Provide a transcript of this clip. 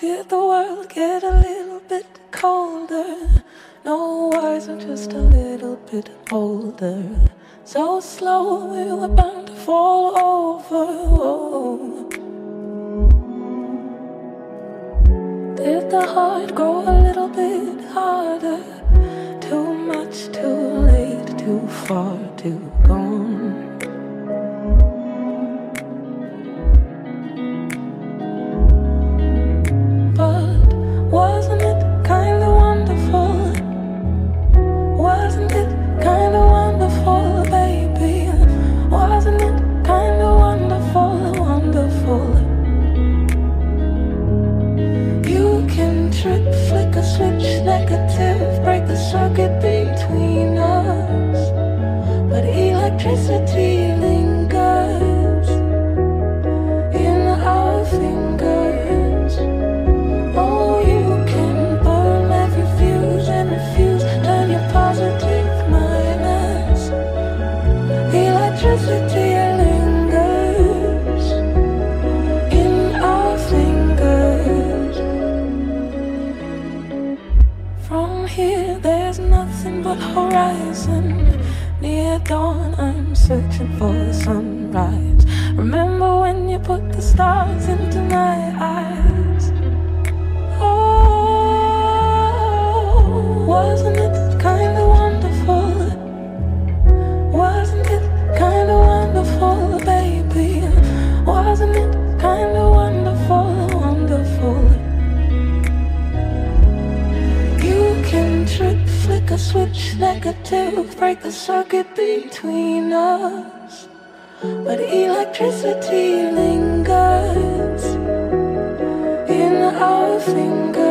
Did the world get a little bit colder? No wiser, just a little bit older. So slow we were bound to fall over. Oh. Did the heart grow a little bit harder? Too much, too late, too far, too gone. But wasn't it kinda wonderful? Wasn't it kinda wonderful, baby? Wasn't it kinda wonderful, wonderful? You can trip, flick a switch, negative, break the circuit between us. But electricity lingers in our fingers. Oh, you can burn every fuse and refuse, turn your positive minus. Electricity lingers in our fingers. From here there's nothing but horizon. Near dawn I'm searching for the sunrise. Remember when you put the stars into my eyes? Oh, wasn't it kinda wonderful? Wasn't it kinda wonderful, baby? Wasn't it kinda wonderful, wonderful? You can trip, flick a switch, negative, break the circuit between us. But electricity lingers in our fingers.